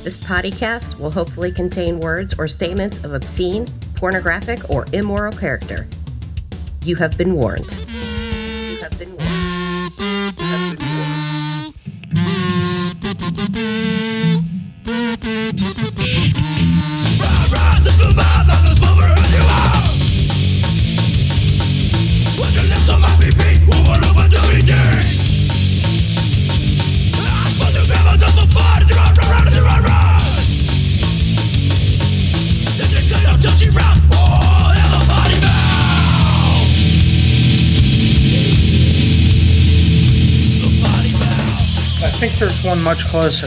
This podcast will hopefully contain words or statements of obscene, pornographic, or immoral character. You have been warned. You have been warned. You have been warned. I think there's one much closer.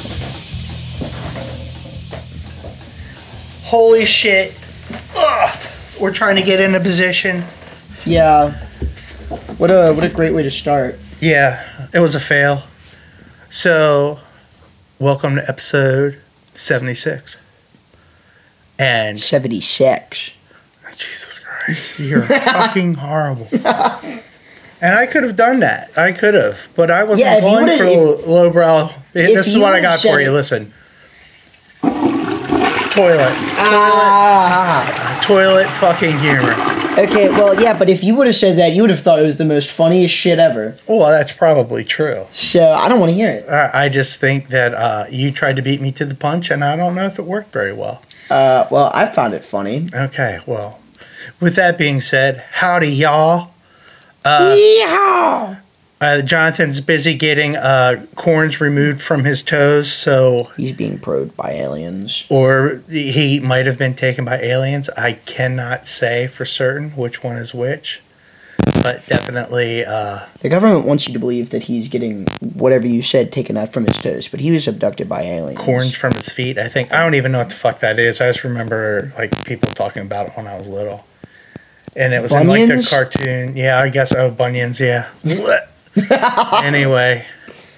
Holy shit. Ugh. We're trying to get into position. Yeah. What a great way to start. Yeah, it was a fail. So, welcome to episode 76. And 76. Jesus Christ, you're fucking horrible. And I could have done that. I could have. But I wasn't going for lowbrow. This is what I got for you. Listen. Toilet. Toilet fucking humor. Okay, well, yeah, but if you would have said that, you would have thought it was the most funniest shit ever. Well, that's probably true. So, I don't want to hear it. I just think that you tried to beat me to the punch, and I don't know if it worked very well. Well, I found it funny. Okay, well, with that being said, howdy, y'all. Jonathan's busy getting corns removed from his toes, so... He's being probed by aliens. Or he might have been taken by aliens. I cannot say for certain which one is which. But definitely... The government wants you to believe that he's getting whatever you said taken out from his toes, but he was abducted by aliens. Corns from his feet, I think. I don't even know what the fuck that is. I just remember like people talking about it when I was little. And it was Bunions? in like the cartoon. Yeah, I guess. Oh, bunions, yeah. Anyway.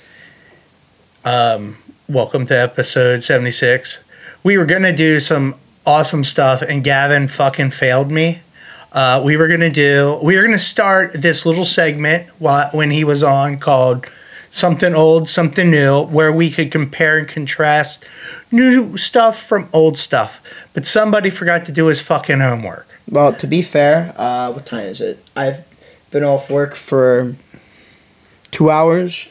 Welcome to episode 76. We were going to do some awesome stuff, and Gavin fucking failed me. We were going to start this little segment when he was on called Something Old, Something New, where we could compare and contrast new stuff from old stuff. But somebody forgot to do his fucking homework. Well, to be fair, what time is it? I've been off work for 2 hours.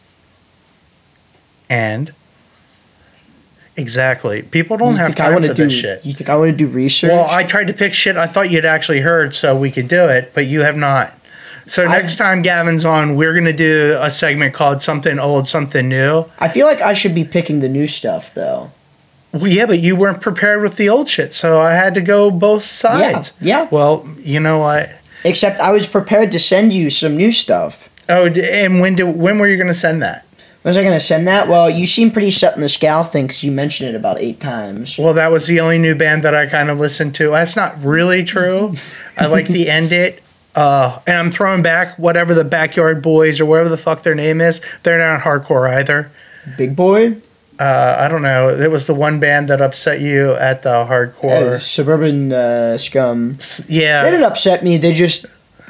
And? Exactly. People don't have time for this shit. You think I want to do research? Well, I tried to pick shit I thought you'd actually heard so we could do it, but you have not. So next time Gavin's on, we're going to do a segment called Something Old, Something New. I feel like I should be picking the new stuff, though. Well, yeah, but you weren't prepared with the old shit, so I had to go both sides. Yeah. Well, you know what? Except I was prepared to send you some new stuff. Oh, and when were you going to send that? When was I going to send that? Well, you seem pretty set in the Scowl thing because you mentioned it about 8 times. Well, that was the only new band that I kind of listened to. That's not really true. I like the End It. And I'm throwing back whatever the Backyard Boys or whatever the fuck their name is. They're not hardcore either. Big Boy? I don't know. It was the one band that upset you at the hardcore. Suburban Scum. Yeah. They didn't upset me. They just...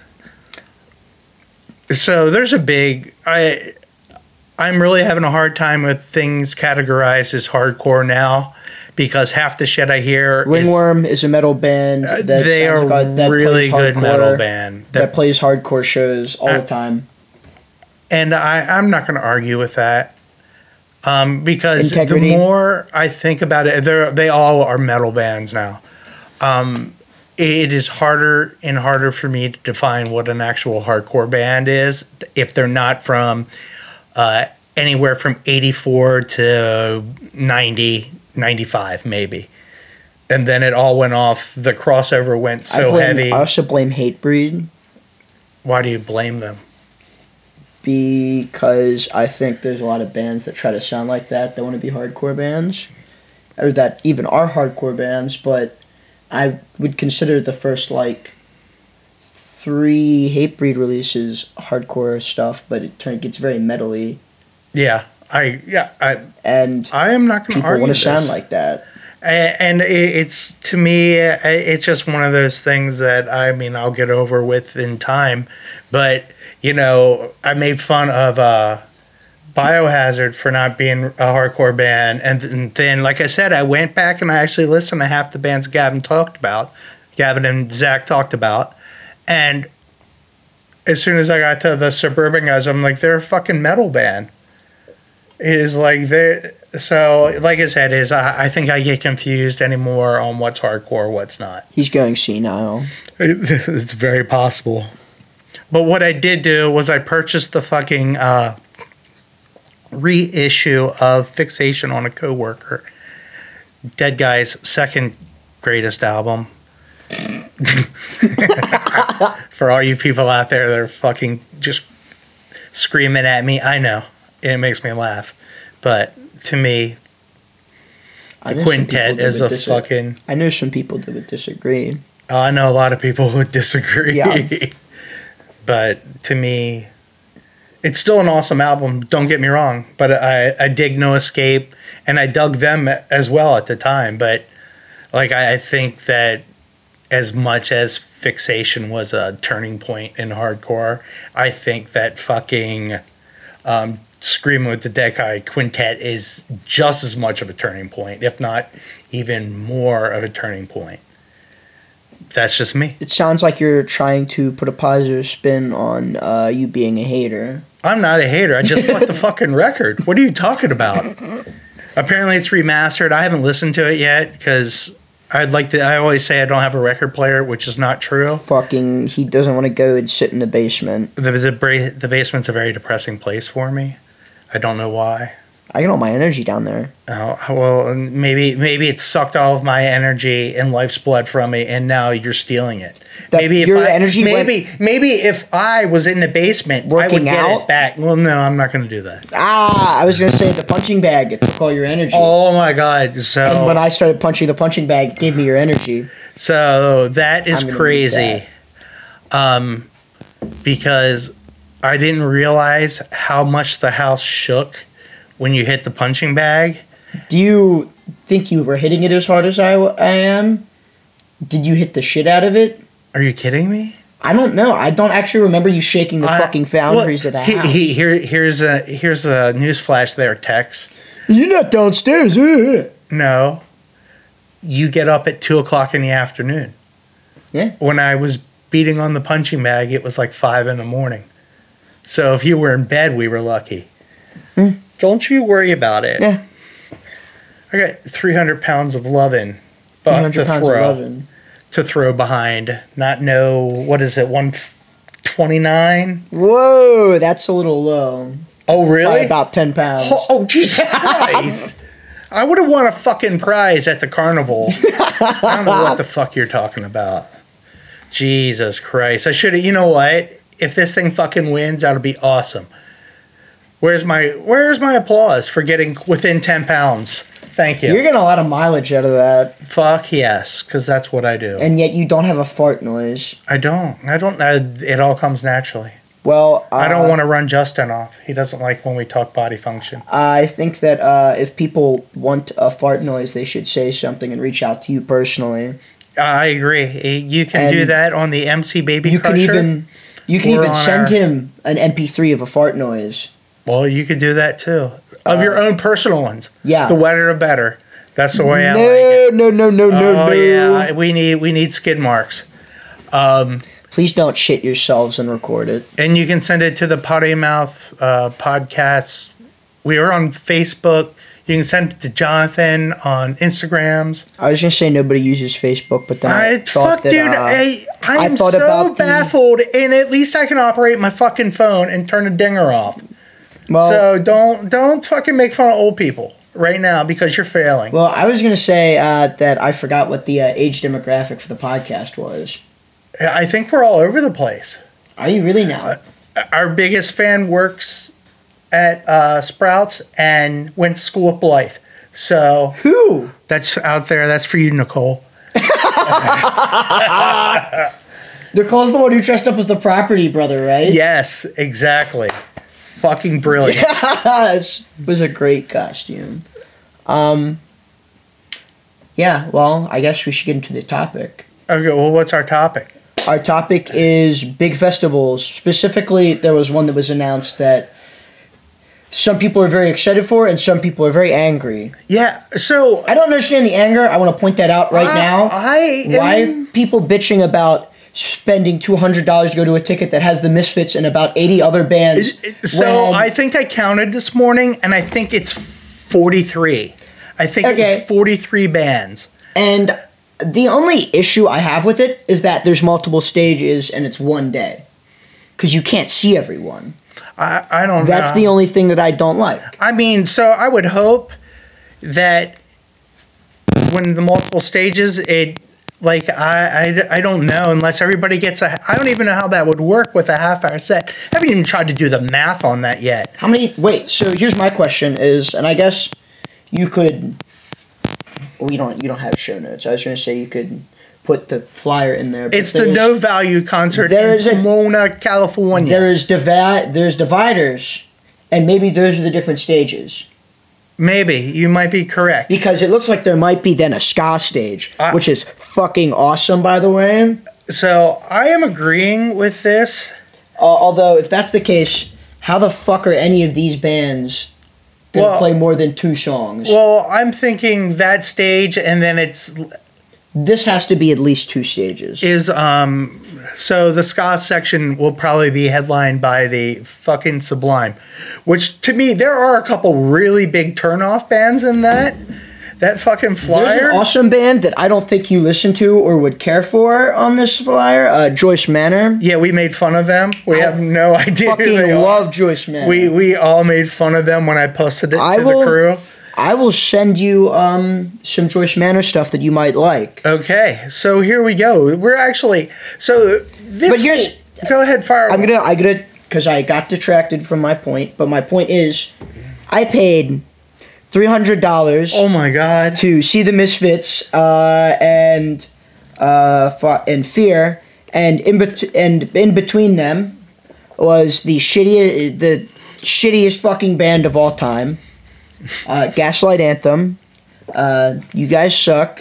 So there's a big... I'm really having a hard time with things categorized as hardcore now because half the shit I hear Ringworm is a metal band. They are a really good metal band. That plays hardcore shows all the time. And I'm not going to argue with that. Because Integrity. The more I think about it, they all are metal bands now. It is harder and harder for me to define what an actual hardcore band is if they're not from anywhere from 84 to 90, 95 maybe. And then it all went off. The crossover went heavy. I also blame Hatebreed. Why do you blame them? Because I think there's a lot of bands that try to sound like that want to be hardcore bands. Or that even are hardcore bands, but I would consider the first, 3 Hatebreed releases hardcore stuff, but it gets very metal-y. Yeah. I am not going to argue people want to sound like that. And it's, to me, it's just one of those things that, I'll get over with in time. But, I made fun of Biohazard for not being a hardcore band. And then, like I said, I went back and I actually listened to half the bands Gavin and Zach talked about. And as soon as I got to the Suburban guys, I'm like, they're a fucking metal band. So, like I said, I think I get confused anymore on what's hardcore, what's not. He's going senile. It's very possible. But what I did do was I purchased the fucking reissue of Fixation on a Coworker. Dead Guy's second greatest album. For all you people out there that are fucking just screaming at me, I know. It makes me laugh. But to me, the quintet is a fucking... I know some people that would disagree. I know a lot of people who would disagree. Yeah. But to me, it's still an awesome album. Don't get me wrong. But I dig No Escape, and I dug them as well at the time. But like I think that as much as Fixation was a turning point in hardcore, I think that fucking Screaming with the Dead Guy Quintet is just as much of a turning point, if not even more of a turning point. That's just me. It sounds like you're trying to put a positive spin on you being a hater. I'm not a hater. I just bought the fucking record. What are you talking about? Apparently it's remastered. I haven't listened to it yet because I always say I don't have a record player, which is not true. Fucking, he doesn't want to go and sit in the basement. The basement's a very depressing place for me. I don't know why. I get all my energy down there. Oh, well, maybe it sucked all of my energy and life's blood from me, and now you're stealing it. Maybe if I was in the basement, I would get it back. Well, no, I'm not going to do that. I was going to say the punching bag. It took all your energy. Oh my God! And when I started punching the punching bag, it gave me your energy. So that is crazy. Because I didn't realize how much the house shook when you hit the punching bag. Do you think you were hitting it as hard as I am? Did you hit the shit out of it? Are you kidding me? I don't know. I don't actually remember you shaking the fucking foundries of the house. Here's a newsflash there, Tex. You're not downstairs, No. You get up at 2 o'clock in the afternoon. Yeah. When I was beating on the punching bag, it was like 5 in the morning. So if you were in bed, we were lucky. Don't you worry about it. Yeah. I got 300 pounds of lovin' to throw behind. Not know, what is it, 129? Whoa, that's a little low. Oh, really? By about 10 pounds. Oh, Jesus Christ. I would have won a fucking prize at the carnival. I don't know what the fuck you're talking about. Jesus Christ. I should have, you know what? If this thing fucking wins, that'll be awesome. Where's my applause for getting within 10 pounds? Thank you. You're getting a lot of mileage out of that. Fuck yes, because that's what I do. And yet you don't have a fart noise. I don't. It all comes naturally. Well, I don't want to run Justin off. He doesn't like when we talk body function. I think that if people want a fart noise, they should say something and reach out to you personally. I agree. You can do that on the MC Baby Crusher. You can even send him an MP3 of a fart noise. Well, you could do that too. Of your own personal ones. Yeah. The wetter the better. That's the way I like it. No. Yeah, we need skid marks. Please don't shit yourselves and record it. And you can send it to the Potty Mouth podcasts. We are on Facebook. You can send it to Jonathan on Instagrams. I was going to say nobody uses Facebook, but then I thought that... Dude, I'm so baffled, and at least I can operate my fucking phone and turn the dinger off. Well, so don't fucking make fun of old people right now because you're failing. Well, I was going to say that I forgot what the age demographic for the podcast was. I think we're all over the place. Are you really now? Our biggest fan works at Sprouts and went to school at Blythe. So who? That's out there. That's for you, Nicole. Nicole's the one who dressed up as the property brother, right? Yes, exactly. Fucking brilliant. It was a great costume. Yeah, well, I guess we should get into the topic. Okay, well, what's our topic? Our topic is big festivals. Specifically, there was one that was announced that some people are very excited for, and some people are very angry. Yeah. So I don't understand the anger. I want to point that out right now. Why are people bitching about spending $200 to go to a ticket that has the Misfits and about 80 other bands? So I think I counted this morning, and I think it's 43. I think it was 43 bands. And the only issue I have with it is that there's multiple stages and it's one day. Because you can't see everyone. I don't know. That's the only thing that I don't like. I mean, so I would hope that when the multiple stages, I don't know, unless everybody gets I don't even know how that would work with a half-hour set. I haven't even tried to do the math on that yet. So here's my question is, and I guess you could, well, you don't have show notes. I was going to say you could put the flyer in there. It's the No Value concert in Pomona, California. There's dividers, and maybe those are the different stages. Maybe. You might be correct. Because it looks like there might be then a ska stage, which is fucking awesome, by the way. So I am agreeing with this. Although, if that's the case, how the fuck are any of these bands going to play more than 2 songs? Well, I'm thinking that stage, and then this has to be at least 2 stages. So the ska section will probably be headlined by the fucking Sublime, which to me, there are a couple really big turnoff bands in that fucking flyer. There's an awesome band that I don't think you listen to or would care for on this flyer, Joyce Manor. Yeah, we made fun of them. We have no idea who they are. Love Joyce Manor. We all made fun of them when I posted it to the crew. I will send you some Joyce Manor stuff that you might like. Okay, so here we go. We're actually go ahead, fire. I'm gonna because I got detracted from my point. But my point is, I paid $300. Oh my god! To see the Misfits and Fear, and in between them was the shittiest fucking band of all time. Gaslight Anthem. You guys suck.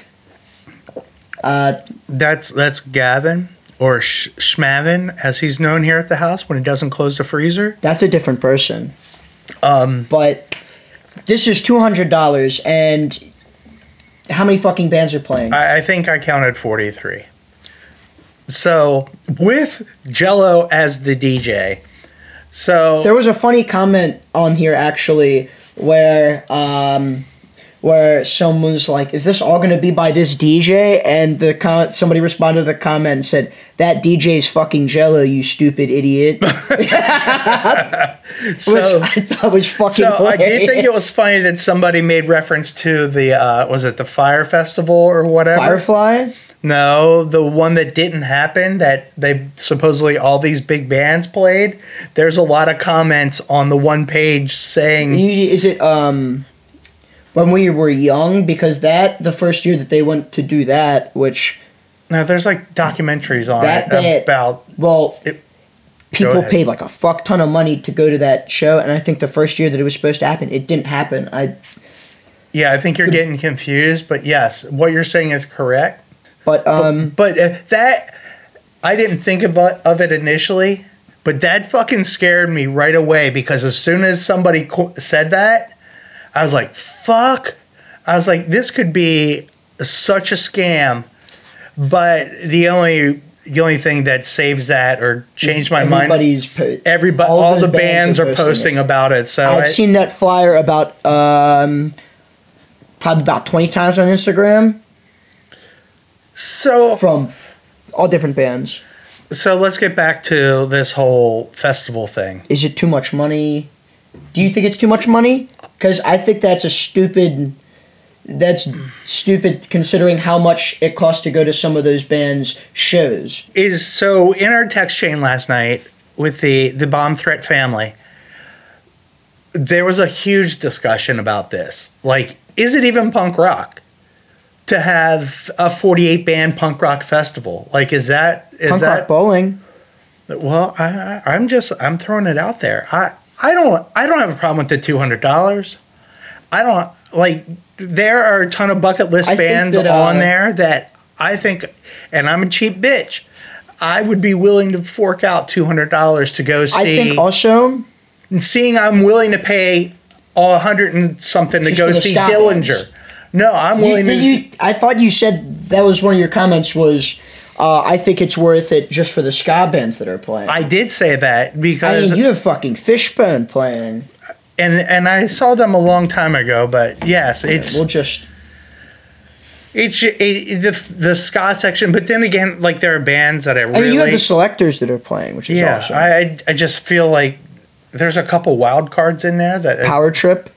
That's Gavin, or Schmavin, as he's known here at the house when he doesn't close the freezer. That's a different person. But this is $200, and how many fucking bands are playing? I think I counted 43. So with Jello as the DJ. So there was a funny comment on here actually where someone was like, "Is this all going to be by this DJ?" And somebody responded to the comment and said, "That DJ's fucking Jello, you stupid idiot." Which I thought was fucking hilarious. I did think it was funny that somebody made reference to the was it the Fire Festival or whatever? Firefly? No, the one that didn't happen, that they supposedly all these big bands played. There's a lot of comments on the one page saying, is it when we were young? Because the first year that they went to do that, which no, there's like documentaries on it about. Well, people paid like a fuck ton of money to go to that show, and I think the first year that it was supposed to happen, it didn't happen. I think you're getting confused, but yes, what you're saying is correct. But that I didn't think of it initially, but that fucking scared me right away, because as soon as somebody said that, I was like, fuck. I was like, this could be such a scam. But the only thing that saves that or changed my mind, all the bands are posting about it. So I've seen that flyer about probably about 20 times on Instagram. So from all different bands. So let's get back to this whole festival thing. Is it too much money? Do you think it's too much money? Because I think that's stupid considering how much it costs to go to some of those bands' shows. So in our text chain last night with the Bomb Threat family, there was a huge discussion about this. Like, is it even punk rock to have a 48-band punk rock festival? Like, is that punk rock bowling? Well, I'm throwing it out there. I don't have a problem with the $200. I don't like. There are a ton of bucket list bands on there that I think, and I'm a cheap bitch, I would be willing to fork out $200 to go see. I think also And seeing I'm willing to pay $100 and something to Just go for the see ska Dillinger. bands. No, I'm willing to. I thought you said that was one of your comments was, I think it's worth it just for the ska bands that are playing. I did say that I because mean, you have fucking Fishbone playing. and I saw them a long time ago, but yes, it's We'll just. the ska section. But then again, like there are bands that I really. I mean, you have the Selectors that are playing, which is yeah, awesome. I just feel like there's a couple wild cards in there that Power Trip.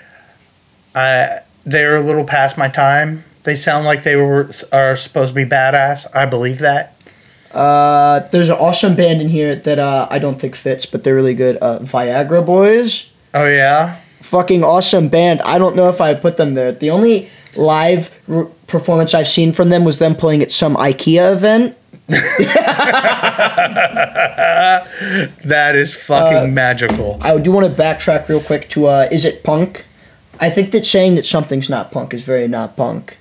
they're a little past my time. They sound like they are supposed to be badass. I believe that. There's an awesome band in here that I don't think fits, but they're really good. Viagra Boys. Oh yeah. Fucking awesome band. I don't know if I'd put them there. The only live performance I've seen from them was them playing at some IKEA event. That is fucking magical. I do want to backtrack real quick to is it punk? I think that saying that something's not punk is very not punk.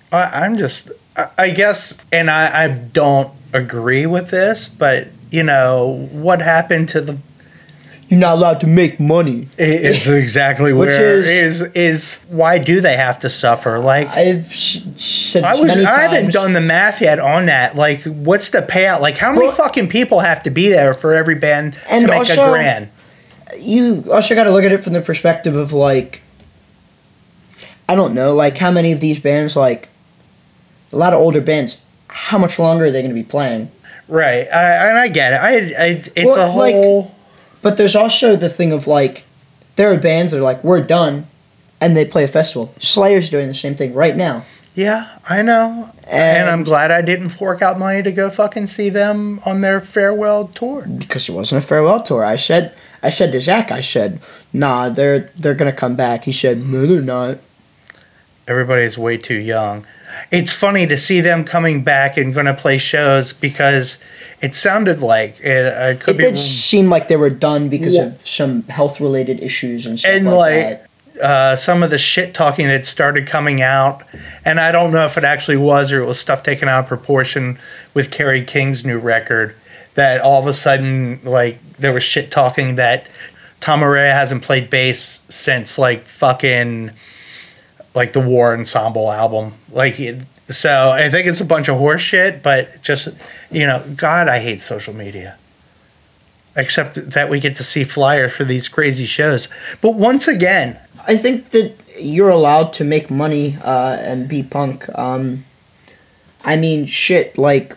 I guess, and I don't agree with this, but you know what happened to the. You're not allowed to make money. It's exactly Which where is why do they have to suffer? Like I've said this many times. I haven't done the math yet on that. Like, what's the payout? Like, how many fucking people have to be there for every band to make also, a grand? You also got to look at it from the perspective of like, I don't know, like how many of these bands, like a lot of older bands, how much longer are they going to be playing? Right, and I get it. It's Well, a whole. But there's also the thing of like, there are bands that are like, we're done, and they play a festival. Slayer's doing the same thing right now. Yeah, I know. And I'm glad I didn't fork out money to go fucking see them on their farewell tour. Because it wasn't a farewell tour. I said to Zach, I said, nah, they're gonna come back. He said, no, they're not. Everybody's way too young. It's funny to see them coming back and going to play shows because it sounded like it could It be. did seem like they were done because of some health-related issues and stuff And like that. some of the shit talking that started coming out, and I don't know if it actually was or it was stuff taken out of proportion with Kerry King's new record. That all of a sudden, like, there was shit talking that Tom Araya hasn't played bass since like fucking like the War Ensemble album. So I think it's a bunch of horse shit, but just, you know, God, I hate social media. Except that we get to see flyers for these crazy shows. But once again, I think that you're allowed to make money and be punk. I mean, shit, like,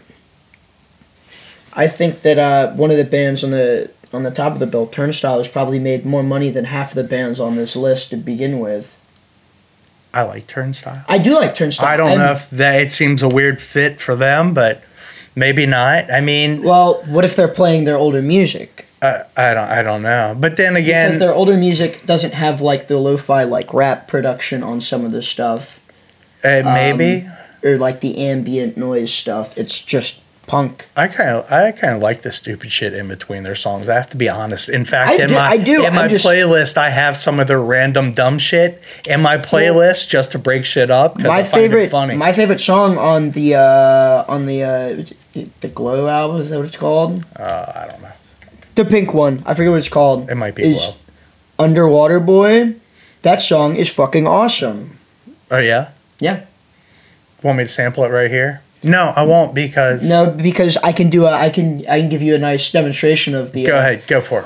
I think that one of the bands on the top of the bill, Turnstile, has probably made more money than half of the bands on this list to begin with. I like Turnstile. I do like Turnstile. I don't know if that it seems a weird fit for them, but maybe not. I mean, well, what if they're playing their older music? I don't know. But then again, Because their older music doesn't have like the lo-fi like rap production on some of the stuff. maybe. Or like the ambient noise stuff. It's just punk. I kind of like the stupid shit in between their songs. I have to be honest. In fact, in my playlist, I have some of their random dumb shit in my playlist just to break shit up. My favorite song on the Glow album, is that what it's called? I don't know. The pink one. I forget what it's called. It might be Glow. Underwater Boy. That song is fucking awesome. Oh yeah. Yeah. Want me to sample it right here? No, I won't because. No, because I can give you a nice demonstration of the. Go ahead, go for it.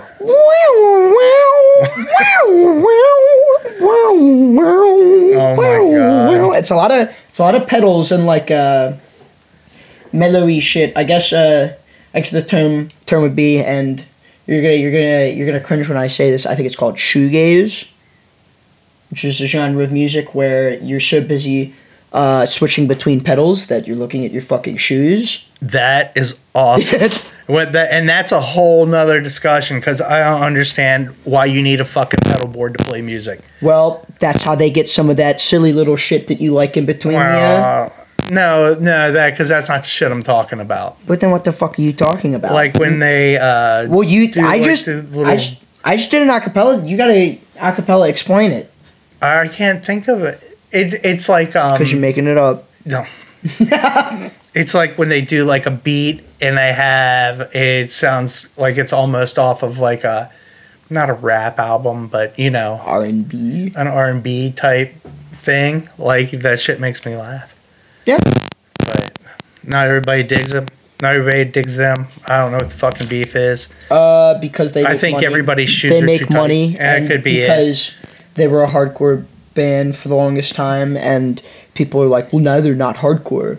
Oh my god! It's a lot of pedals and like mellowy shit. I guess the term would be, and you're gonna cringe when I say this. I think it's called shoegaze, which is a genre of music where you're so busy switching between pedals that you're looking at your fucking shoes. That is awesome. And that's a whole nother discussion because I don't understand why you need a fucking pedal board to play music. Well, that's how they get some of that silly little shit that you like in between. No, because that's not the shit I'm talking about. But then what the fuck are you talking about? Like when they I just did an acapella. You gotta acapella explain it. I can't think of it. It's like because you're making it up. No. It's like when they do like a beat and it sounds like it's almost off of like a not a rap album, but you know, R&B. an R&B type thing. Like that shit makes me laugh. Yeah. But not everybody digs them. Not everybody digs them. I don't know what the fucking beef is. Because they. I make think money. everybody shoots. They make money, and it could be because they were a hardcore band for the longest time, and people are like, "Well, now they're not hardcore."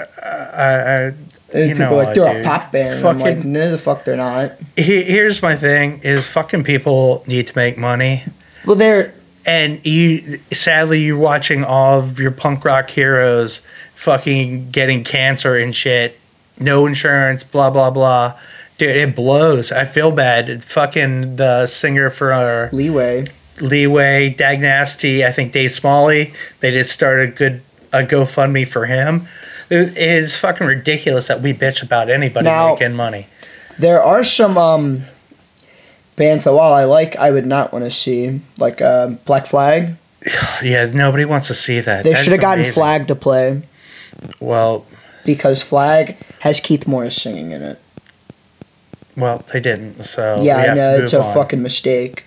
And And people are like, "They're a pop band." I'm like, Fucking- "No, the fuck, they're not." Here's my thing: is fucking people need to make money. Well, they're And sadly, you're watching all of your punk rock heroes fucking getting cancer and shit. No insurance, blah, blah, blah. Dude, it blows. I feel bad. Fucking the singer for Leeway. Dag Nasty, I think Dave Smalley, they just started a GoFundMe for him. It is fucking ridiculous that we bitch about anybody Now- making money. There are some bands that while I would not want to see, like Black Flag. Yeah, nobody wants to see that. They That's should have gotten amazing. Flag to play Well, because Flag has Keith Morris singing in it. they didn't. So Yeah, we I have know to it's move a on. fucking mistake.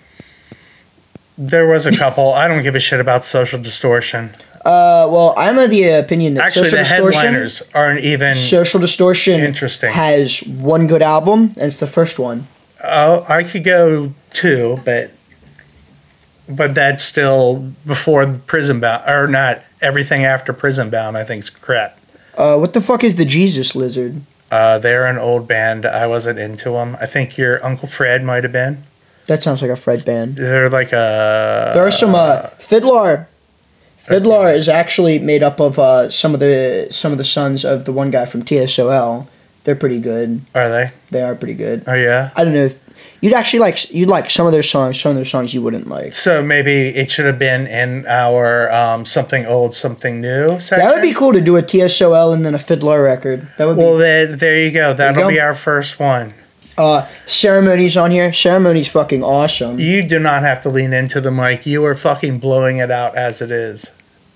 There was a couple. I don't give a shit about Social Distortion. Well, I'm of the opinion that Actually, Social the Distortion. headliners aren't even. Social Distortion Interesting. has one good album, and it's the first one. Oh, I could go two, but that's still before Prison Bound, or not. Everything after Prison Bound, I think, is crap. What the fuck is the Jesus Lizard? They're an old band. I wasn't into them. I think your Uncle Fred might have been. That sounds like a Fred band. They're like a. There are some Fiddler. Fiddler is actually made up of some of the sons of the one guy from TSOL. They're pretty good. Are they? They are pretty good. Oh yeah. I don't know if you'd like some of their songs. Some of their songs you wouldn't like. So maybe it should have been in our something old, something new section. That would be cool to do a TSOL and then a Fiddler record. That would be. Well, there you go. That'll go. be our first one. Ceremony's on here. Ceremony's fucking awesome. You do not have to lean into the mic. You are fucking blowing it out as it is.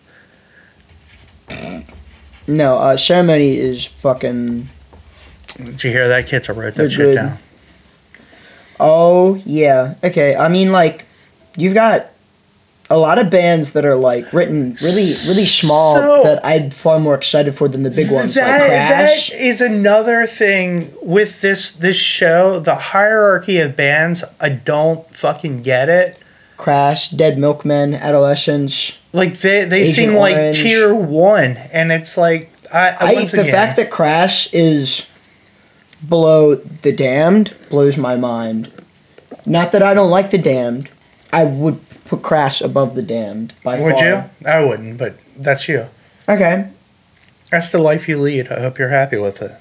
No, Ceremony is fucking. Did you hear that, kids? I wrote They're that shit good. down. Oh yeah. Okay. I mean, like, you've got a lot of bands that are like written really small So- that I'm far more excited for than the big ones like Crash. That is another thing with this show. The hierarchy of bands, I don't fucking get it. Crash, Dead Milkmen, Adolescents. Like they Agent seem like Orange. tier 1, and it's like The fact that Crash is below The Damned blows my mind. Not that I don't like The Damned. I would put Crash above The Damned by would far. you? I wouldn't, but that's you. Okay. That's the life you lead. I hope you're happy with it.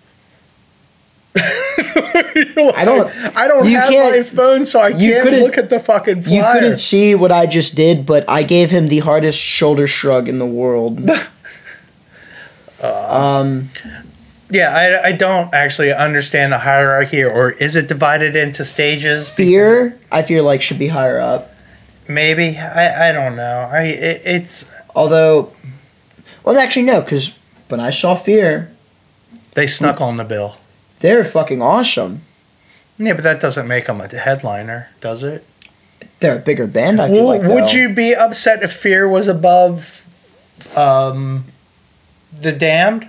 I don't you have can't- my phone, so I you can't couldn't- look at the fucking flyer. You couldn't see what I just did, but I gave him the hardest shoulder shrug in the world. Yeah, I don't actually understand the hierarchy, or is it divided into stages? Fear, I feel like should be higher up. Maybe. I don't know. It's Although, well, actually no, because when I saw Fear, they snuck on the bill. they're fucking awesome. Yeah, but that doesn't make them a headliner, does it? They're a bigger band. I feel like. Would though. you be upset if Fear was above The Damned?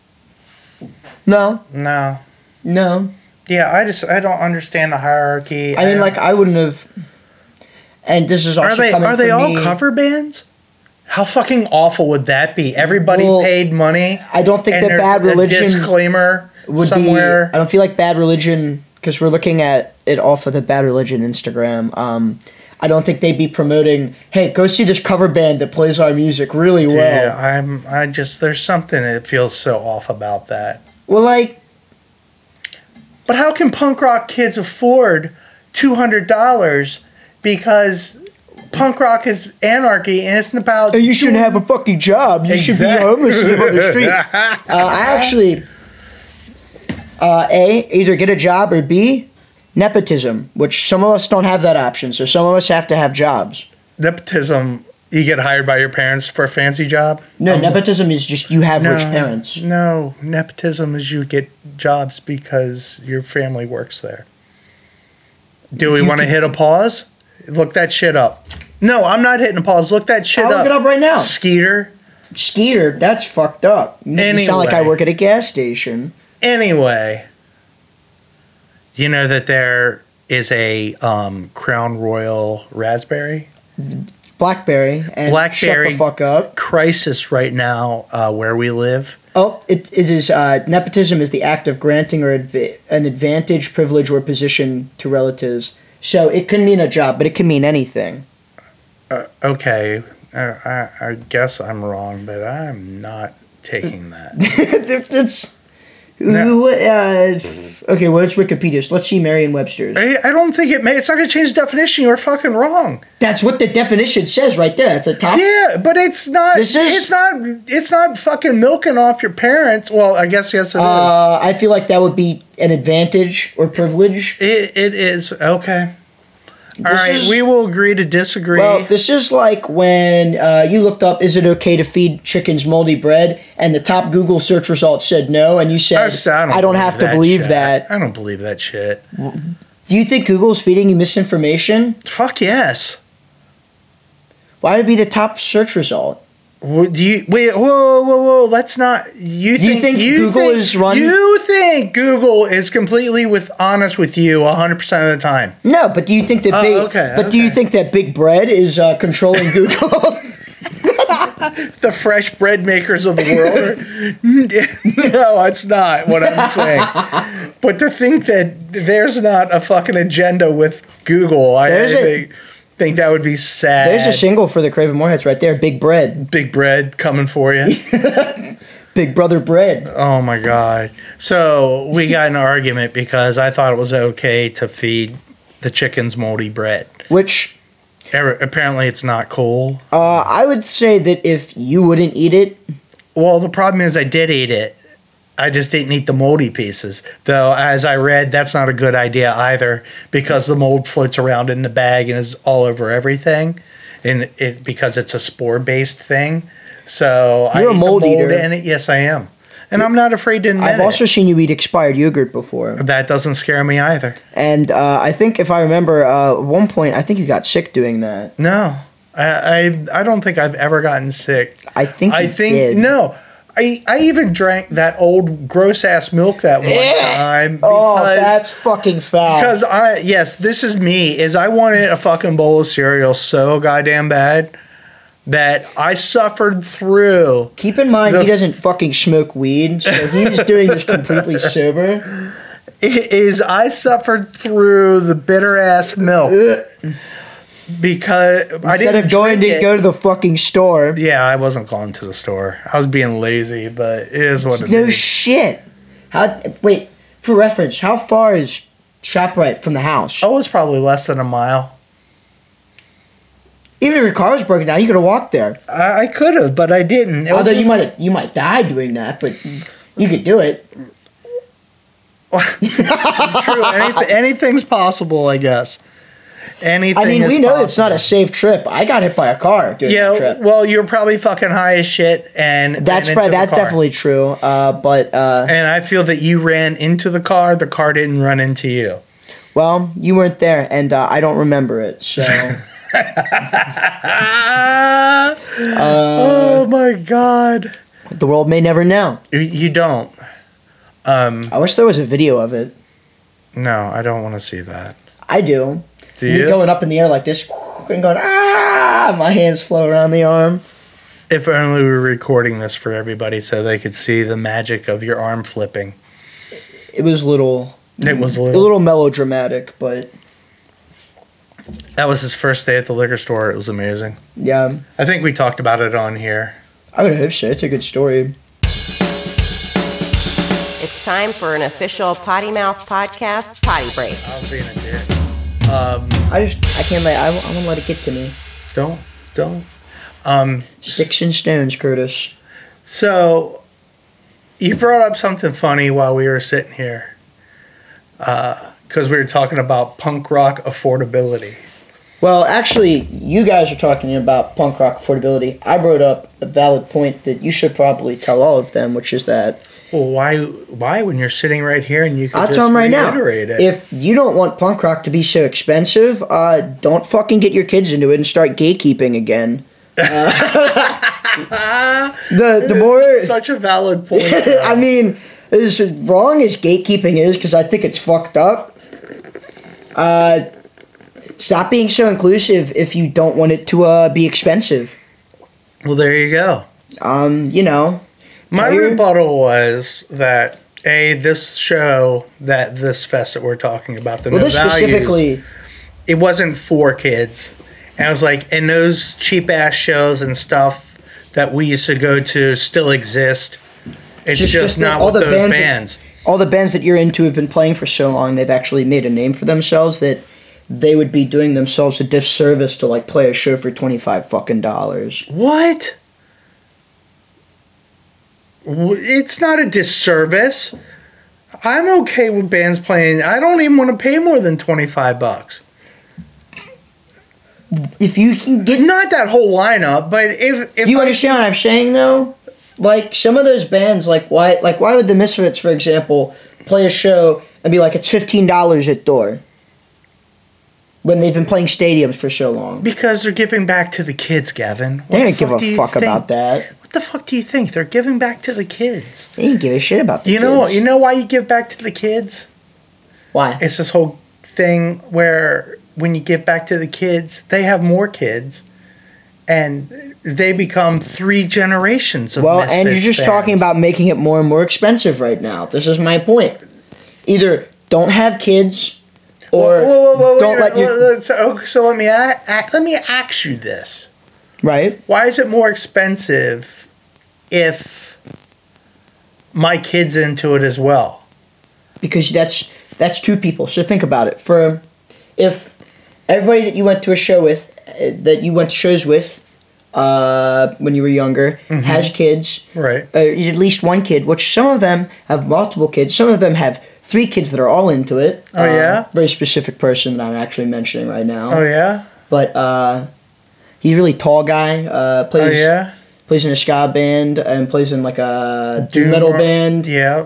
No, No. no. Yeah, I don't understand the hierarchy. I mean, like I wouldn't have. And this is also coming are they from all me. cover bands? How fucking awful would that be? Everybody Well, paid money. I don't think and that there's Bad a Religion disclaimer would somewhere. be. I don't feel like Bad Religion because we're looking at it off of the Bad Religion Instagram. I don't think they'd be promoting. Hey, go see this cover band that plays our music really well. Yeah, there's something that feels so off about that. Well, like But how can punk rock kids afford $200 because punk rock is anarchy and it's about you shouldn't have a fucking job. You should be homeless and live on the streets. I actually, A, either get a job or B, nepotism, which some of us don't have that option. So some of us have to have jobs. Nepotism, you get hired by your parents for a fancy job? No, nepotism is just you have rich parents. No, nepotism is you get jobs because your family works there. Do we want to hit a pause? Look that shit up. No, I'm not hitting a pause. Look that shit I'll up. look it up right now. Skeeter. Skeeter, that's fucked up. You sound like I Anyway. work at a gas station. Anyway, you know that there is a Crown Royal raspberry Blackberry and Blackberry. shut the fuck up. crisis right now where we live. Oh, it is nepotism is the act of granting or an advantage, privilege, or position to relatives. So it can mean a job, but it can mean anything. Okay, I guess I'm wrong, but I'm not taking that. It's No. okay. Well, it's Wikipedia. So let's see Merriam-Webster's. I don't think it's not going to change the definition. You're fucking wrong. That's what the definition says right there. It's the top. Yeah, but it's not. This is- It's not fucking milking off your parents. Well, I guess yes, it is. I feel like that would be an advantage or privilege. It is okay. All This right, is- we will agree to disagree. Well, this is like when you looked up, is it okay to feed chickens moldy bread? And the top Google search results said no, and you said, I don't have to believe shit. that. I don't believe that shit. Do you think Google's feeding you misinformation? Fuck yes. Why would it be the top search result? Do you wait? Whoa! Let's not. You Do you think Google is run- You think Google is completely honest with you 100% of the time? No, but do you think that Oh, big? okay, But do you okay. think that Big Bread is controlling Google? The fresh bread makers of the world? No, it's not what I'm saying. But to think that there's not a fucking agenda with Google, I think that would be sad. There's a single for the Craven Moorheads right there. Big Bread, Big bread coming for you. Big Brother Bread. Oh my god. So we got in an argument because I thought it was okay to feed the chickens moldy bread. Which Apparently it's not cool. I would say that if you wouldn't eat it, Well, the problem is I did eat it. I just didn't eat the moldy pieces. Though, as I read, that's not a good idea either because the mold floats around in the bag and is all over everything, and because it's a spore-based thing. So You're I a eat mold the mold eater. in it. Yes, I am, and I'm not afraid to admit I've also seen you eat expired yogurt before. that doesn't scare me either. And I think if I remember, at one point, I think you got sick doing that. No, I don't think I've ever gotten sick. I think you did. No. I even drank that old gross ass milk that one time. Oh, that's fucking foul. Because this is me. I wanted a fucking bowl of cereal so goddamn bad that I suffered through. Keep in mind, he doesn't fucking smoke weed, so he's doing this completely sober. I suffered through the bitter ass milk because I Instead didn't of going drink to it. go to the fucking store. Yeah, I wasn't going to the store. I was being lazy, but it is what it is. No shit. Wait, for reference, how far is ShopRite from the house? Oh, it's probably less than a mile. Even if your car was broken down, you could have walked there. I could have, but I didn't. Although you might die doing that, but you could do it. True. Anything's possible, I guess. Anything. I mean, is we know possible. it's not a safe trip. I got hit by a car during the Yeah, trip. well, you're probably fucking high as shit, and That's ran into the car. definitely true. But And I feel that you ran into the car didn't run into you. well, you weren't there, and I don't remember it. So Oh my god! the world may never know. You don't. I wish there was a video of it. No, I don't want to see that. I do. Do Me you? going up in the air like this and going my hands flow around the arm. If only we were recording this for everybody so they could see the magic of your arm flipping. It was a little It was a little melodramatic, but That was his first day at the liquor store. It was amazing. yeah, I think we talked about it on here. I would hope so. It's a good story. It's time for an official Potty Mouth Podcast potty break. I was being a dick. I can't let. I won't let it get to me. Don't. Sticks and stones, Curtis. So, you brought up something funny while we were sitting here. Because we were talking about punk rock affordability. Well, actually, you guys are talking about punk rock affordability. I brought up a valid point that you should probably tell all of them, which is that Well, why when you're sitting right here and you can I'll just tell them right now. reiterate it? If you don't want punk rock to be so expensive, don't fucking get your kids into it and start gatekeeping again. The more Such a valid point. I mean, as wrong as gatekeeping is, because I think it's fucked up. Stop being so inclusive if you don't want it to be expensive. Well, there you go. You know. My Tired? rebuttal was that this show, this fest that we're talking about, the Well, No this Values, specifically, it wasn't for kids. And I was like, and those cheap ass shows and stuff that we used to go to still exist. It's just that not all with the those bands bands. all the bands that you're into have been playing for so long, they've actually made a name for themselves that they would be doing themselves a disservice to like play a show for $25 What? It's not a disservice. I'm okay with bands playing. I don't even want to pay more than $25. If you can get, Not that whole lineup, but if you understand what I'm saying though? Like some of those bands, like why would the Misfits, for example, play a show and be like it's $15 at door when they've been playing stadiums for so long? Because they're giving back to the kids, Gavin. They What didn't the give fuck do a you fuck think? about that. What the fuck do you think? They're giving back to the kids. They didn't give a shit about the You kids. know why you give back to the kids? Why? It's this whole thing where when you give back to the kids, they have more kids, and they become 3 generations of Well, Misfits and you're just fans. talking about making it more and more expensive right now. This is my point. Either don't have kids, or don't let your So let me ask you this: right. why is it more expensive if my kid's into it as well? Because that's two people. So think about it. If everybody that you went to a show with, that you went to shows with, when you were younger, has kids, Right. at least one kid. Which some of them have multiple kids. Some of them have 3 kids that are all into it. Oh, yeah? Very specific person that I'm actually mentioning right now. Oh yeah. But he's a really tall guy. Oh Plays yeah. plays in a ska band and plays in like a doom Doom metal rock- band. Yeah.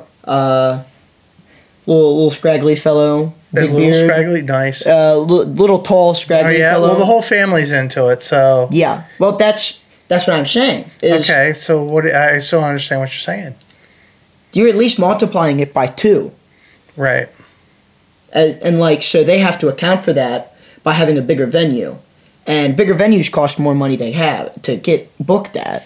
Little scraggly fellow, That big little beard. scraggly, nice. Little tall Oh scraggly yeah. fellow. Well, the whole family's into it, so. Yeah. Well, that's what I'm saying. Is Okay, so what? I still don't understand what you're saying. you're at least multiplying it by 2, Right. and like so they have to account for that by having a bigger venue, and bigger venues cost more money to get booked at.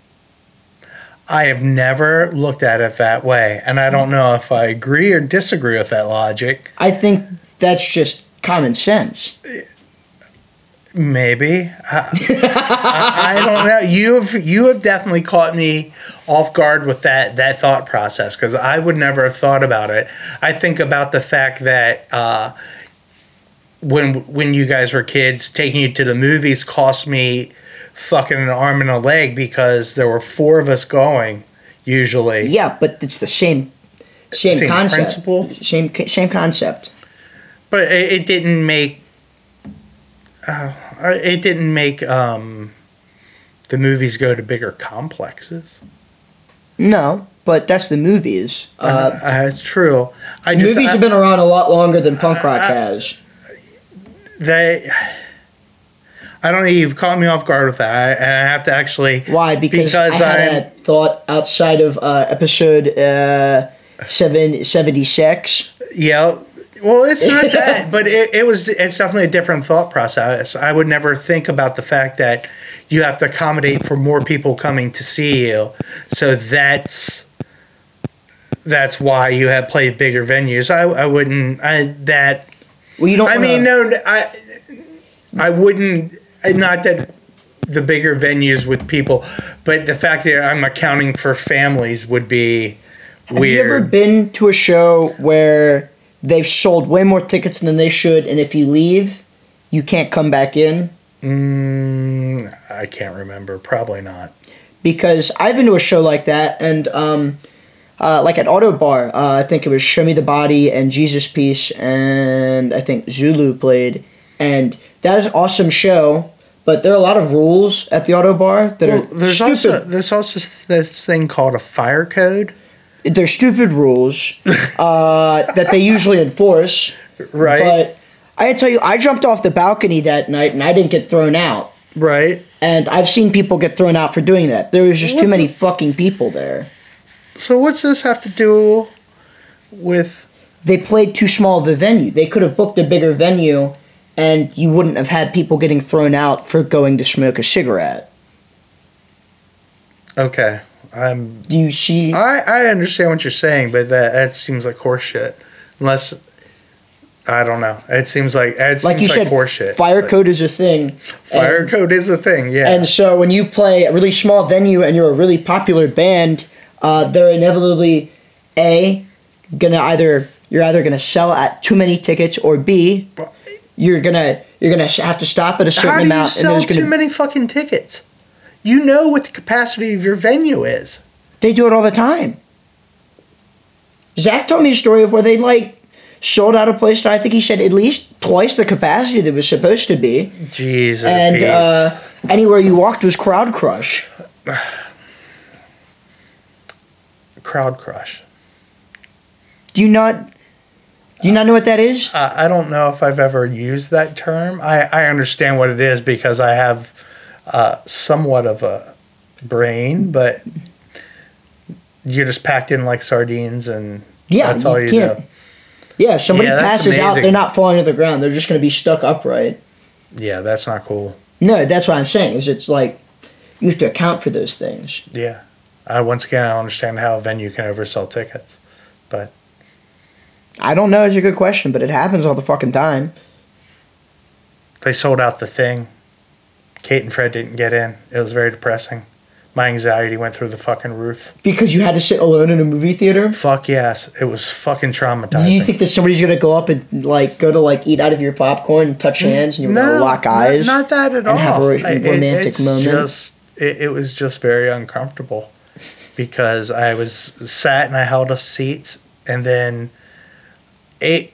I have never looked at it that way, and I don't know if I agree or disagree with that logic. I think that's just common sense. Maybe. I don't know. You have definitely caught me off guard with that thought process, because I would never have thought about it. I think about the fact that when you guys were kids, taking you to the movies cost me fucking an arm and a leg, because there were 4 of us going usually. Yeah, but it's the same Same concept. principle? Same concept. But it didn't make the movies go to bigger complexes. No, but that's the movies. That's true. Movies have been around a lot longer than punk rock has. I don't know. You've caught me off guard with that, and I have to actually. Why? Because I had a thought outside of episode 76. Yeah. Well, it's not that, but it's definitely a different thought process. I would never think about the fact that you have to accommodate for more people coming to see you. So that's why you have played bigger venues. I wouldn't. Well, you don't. I mean, no, I wouldn't. Not that the bigger venues with people, but the fact that I'm accounting for families would be Have weird. you ever been to a show where they've sold way more tickets than they should, and if you leave, you can't come back in? I can't remember. Probably not. Because I've been to a show like that, and like at Auto Bar, I think it was Show Me the Body and Jesus Piece, and I think Zulu played, and that is an awesome show. But there are a lot of rules at the Auto Bar that are There's stupid. also this thing called a fire code. they're stupid rules that they usually enforce. Right. But I tell you, I jumped off the balcony that night and I didn't get thrown out. Right. And I've seen people get thrown out for doing that. There was just too What's many it- fucking people there. So what's this have to do with... They played too small of a venue. They could have booked a bigger venue and you wouldn't have had people getting thrown out for going to smoke a cigarette. Okay. Do you see? I understand what you're saying, but that seems like horseshit. Unless... I don't know. It seems like Like you said, horseshit. fire but code is a thing. Fire And- code is a thing, yeah. And so when you play a really small venue and you're a really popular band, they're inevitably you're either gonna sell at too many tickets, or B, you're gonna have to stop at a certain How do you amount. sell and there's too gonna many fucking tickets? You know what the capacity of your venue is. they do it all the time. Zach told me a story of where they sold out a place to, I think he said, at least twice the capacity that was supposed to be. Jesus. And anywhere you walked was crowd crush. Crowd crush. Do you not know what that is? I don't know if I've ever used that term. I understand what it is because I have somewhat of a brain, but you're just packed in like sardines, and Yeah, that's all you can't. do. Yeah, if somebody Yeah, that's passes out, amazing. they're not falling to the ground. They're just going to be stuck upright. Yeah, that's not cool. No, that's what I'm saying. It's like you have to account for those things. Yeah. Once again, I don't understand how a venue can oversell tickets, but I don't know. It's a good question, but it happens all the fucking time. they sold out the thing. Kate and Fred didn't get in. It was very depressing. My anxiety went through the fucking roof. Because you had to sit alone in a movie theater? Fuck yes. It was fucking traumatizing. Do you think that somebody's going to go up and go to eat out of your popcorn and touch hands and you're going to lock eyes? Not that at all. and have a romantic It's moment? It was just very uncomfortable because I was sat and I held us seats, and then the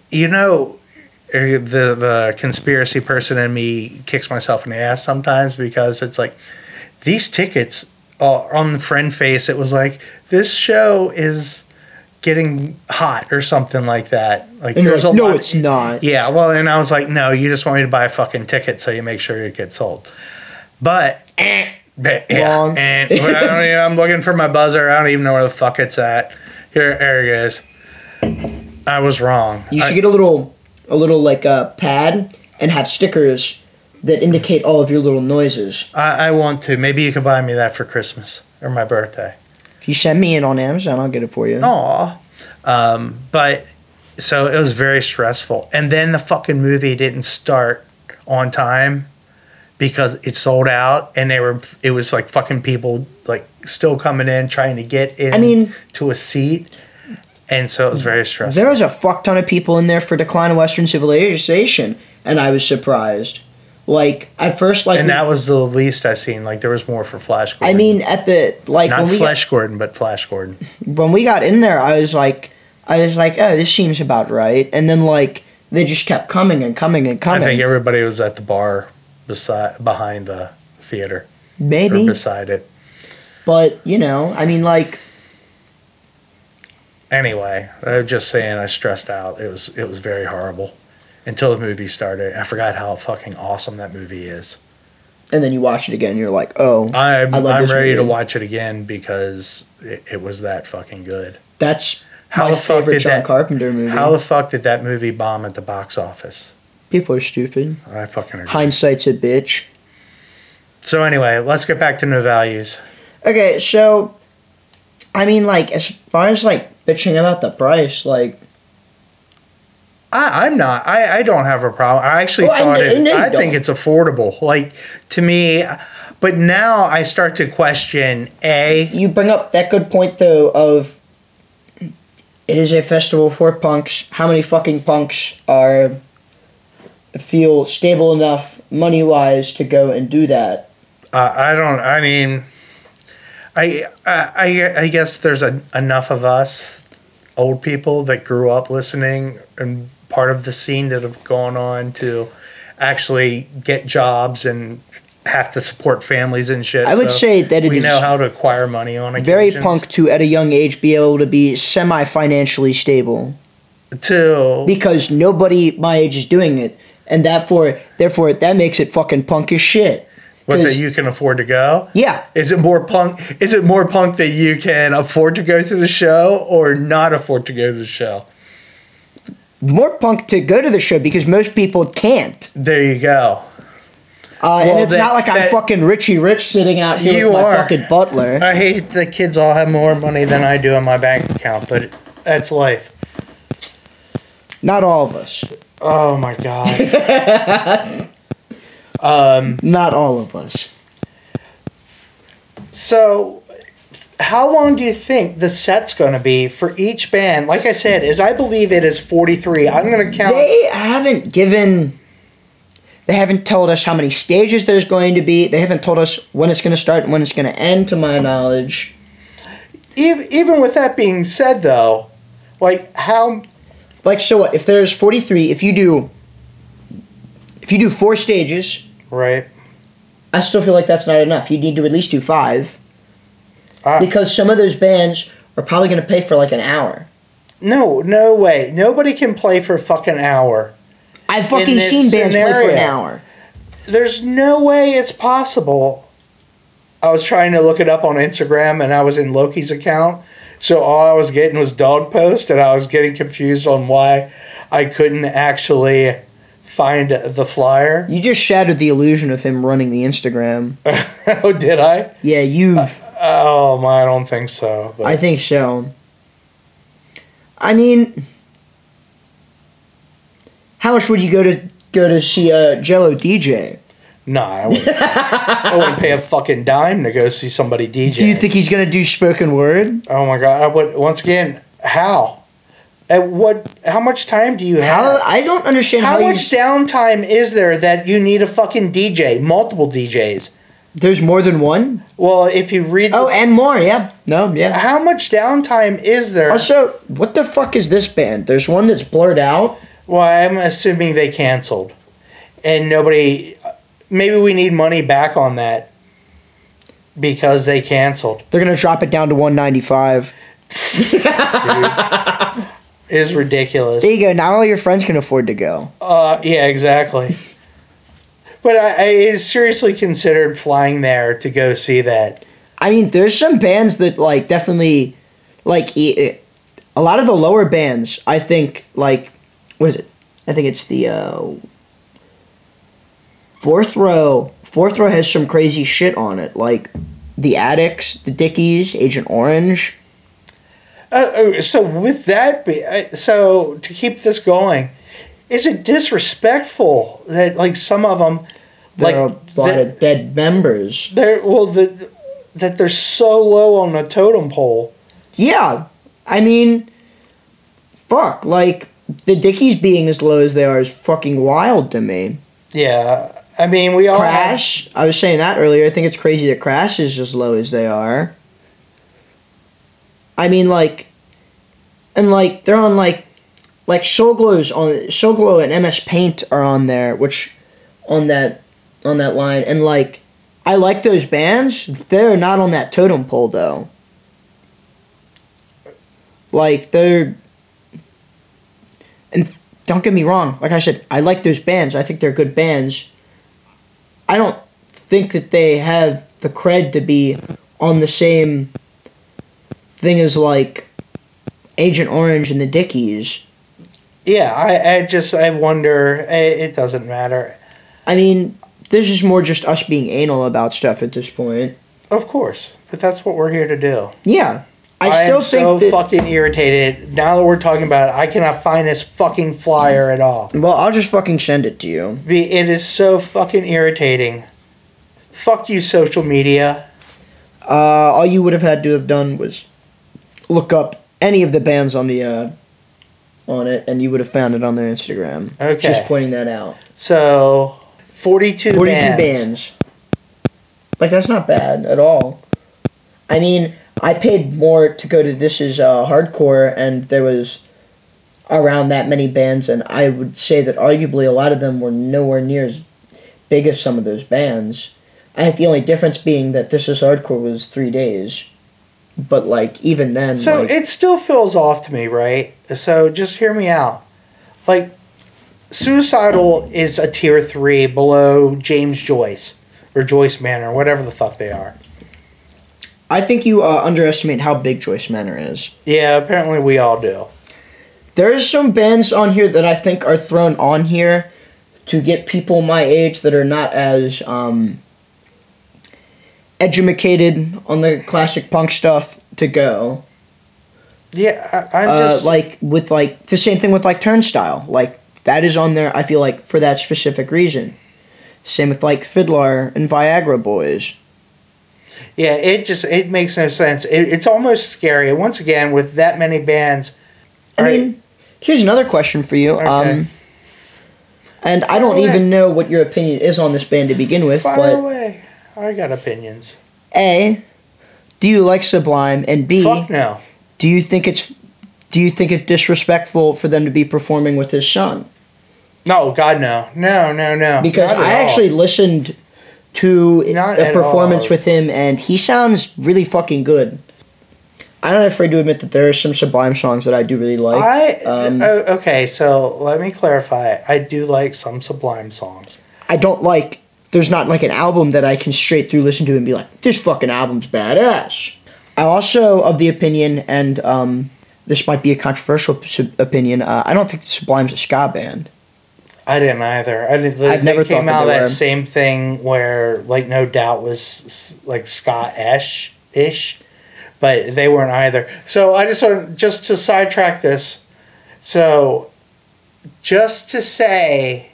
conspiracy person in me kicks myself in the ass sometimes because it's like these tickets on the friend face. It was like this show is getting hot or something like that. Like And you're there's like, a no, lot. it's not. Yeah, well, and I was like, no, you just want me to buy a fucking ticket so you make sure it gets sold. But Wrong. I'm looking for my buzzer. I don't even know where the fuck it's at. There it is. I was wrong. You should get a little pad and have stickers that indicate all of your little noises. I want to. Maybe you could buy me that for Christmas or my birthday. If you send me it on Amazon, I'll get it for you. Aw. But so it was very stressful. And then the fucking movie didn't start on time because it sold out, and it was like fucking people like still coming in trying to get in to a seat. And so it was very stressful. There was a fuck ton of people in there for Decline of Western Civilization, and I was surprised. At first, and that was the least I seen. Like there was more for Flash Gordon. I mean, at the not when we Flash Gordon, but Flash Gordon. when we got in there, I was like, oh, this seems about right. And then they just kept coming and coming and coming. I think everybody was at the bar behind the theater. Maybe. Or beside it. But Anyway, I was just saying I stressed out. It was very horrible until the movie started. I forgot how fucking awesome that movie is. And then you watch it again, and you're like, oh, I'm love this ready to movie. watch it again because it was that fucking good. That's How my the fuck favorite did John that- Carpenter movie. How the fuck did that movie bomb at the box office? People are stupid. I fucking agree. Hindsight's a bitch. So anyway, let's get back to No Values. Okay, so as far as bitching about the price, I'm not. I don't have a problem. I actually Oh, I thought know you I think don't. it's affordable. To me, but now I start to question you bring up that good point though of it is a festival for punks. How many fucking punks feel stable enough money wise to go and do that? I don't. I mean, I guess there's enough of us old people that grew up listening and part of the scene that have gone on to actually get jobs and have to support families and shit. I would say that it we is know how to acquire money on occasions. very punk to, at a young age, be able to be semi-financially stable. Because nobody my age is doing it. And therefore, that makes it fucking punk as shit. What, that you can afford to go? Yeah. Is it more punk that you can afford to go to the show or not afford to go to the show? More punk to go to the show because most people can't. There you go. And it's not like I'm fucking Richie Rich sitting out here with my fucking butler. I hate the kids all have more money than I do in my bank account, but that's life. Not all of us. Oh my God. Not all of us. So, how long do you think the set's going to be for each band? Like I said, as I believe it is 43. I'm going to count. They haven't told us how many stages there's going to be. They haven't told us when it's going to start and when it's going to end, to my knowledge. Even with that being said, though, like how... Like, so what? If there's 43, if you do 4 stages... Right. I still feel like that's not enough. You need to at least do 5. Because some of those bands are probably going to pay for like an hour. No way. Nobody can play for a fucking hour. I've fucking seen bands play for an hour. There's no way it's possible. I was trying to look it up on Instagram and I was in Loki's account. So all I was getting was dog post and I was getting confused on why I couldn't actually find the flyer. You just shattered the illusion of him running the Instagram. Oh, did I? Yeah, you've... I don't think so. But. I think so. I mean... How much would you go to see a Jello DJ? Nah, I wouldn't. I wouldn't pay a fucking dime to go see somebody DJ. Do you think he's gonna do spoken word? Oh my God! I would, once again, how? How much time do you have? I don't understand how much downtime is there that you need a fucking DJ, multiple DJs? There's more than one? Well, if you read... and more, yeah. No, yeah. How much downtime is there? Also, what the fuck is this band? There's one that's blurred out. Well, I'm assuming they canceled. And nobody... Maybe we need money back on that. Because they canceled. They're going to drop it down to $195. Dude, it is ridiculous. There you go. Now all your friends can afford to go. Yeah, exactly. But I seriously considered flying there to go see that. I mean, there's some bands that, like, definitely... Like, a lot of the lower bands, I think, like... What is it? I think it's the Fourth Row. Fourth Row has some crazy shit on it, like the Addicts, the Dickies, Agent Orange. So with that, so to keep this going, is it disrespectful that like some of them, there are a lot of dead members. That they're so low on the totem pole. Yeah, I mean, fuck, like. The Dickies being as low as they are is fucking wild to me. Yeah. I mean, we all Crash, I was saying that earlier. I think it's crazy that Crash is as low as they are. I mean, like... And, like, they're on, like Soul Glow and MS Paint are on there, which... On that line. And, like, I like those bands. They're not on that totem pole, though. Like, they're... And don't get me wrong, like I said, I like those bands. I think they're good bands. I don't think that they have the cred to be on the same thing as, like, Agent Orange and the Dickies. Yeah, I wonder. It doesn't matter. I mean, this is more just us being anal about stuff at this point. Of course, but that's what we're here to do. Yeah. I still think so fucking irritated. Now that we're talking about it, I cannot find this fucking flyer at all. Well, I'll just fucking send it to you. It is so fucking irritating. Fuck you, social media. All you would have had to have done was look up any of the bands on the on it, and you would have found it on their Instagram. Okay. Just pointing that out. So, 42 bands. Like, that's not bad at all. I mean... I paid more to go to This Is Hardcore, and there was around that many bands, and I would say that arguably a lot of them were nowhere near as big as some of those bands. I think the only difference being that This Is Hardcore was 3 days. But, like, even then... So like, it still feels off to me, right? So just hear me out. Like, Suicidal is a tier 3 below James Joyce. Or Joyce Manor, whatever the fuck they are. I think you underestimate how big Joyce Manor is. Yeah, apparently we all do. There's some bands on here that I think are thrown on here to get people my age that are not as educated on the classic punk stuff to go. Yeah, I'm just... like, with, like, the same thing with, like, Turnstile. Like, that is on there, I feel like, for that specific reason. Same with, like, Fiddler and Viagra Boys. Yeah, it makes no sense. It's almost scary. Once again, with that many bands... I mean, here's another question for you. Okay. And I don't even know what your opinion is on this band to begin with, Fire but... away. I got opinions. A, do you like Sublime? And B, Fuck no. do you think it's disrespectful for them to be performing with his son? No, God, no. No. Because Not at I all. actually listened to Not a at performance all. with him, and he sounds really fucking good. I'm not afraid to admit that there are some Sublime songs that I do really like. Okay, so let me clarify. I do like some Sublime songs. I don't like... There's not like an album that I can straight through listen to and be like, this fucking album's badass. I'm also of the opinion, and this might be a controversial opinion, I don't think Sublime's a ska band. I didn't either. I've never they came thought that out they that were. same thing where, like, No Doubt was like ska-ish, but they weren't either. So I just to sidetrack this. So just to say,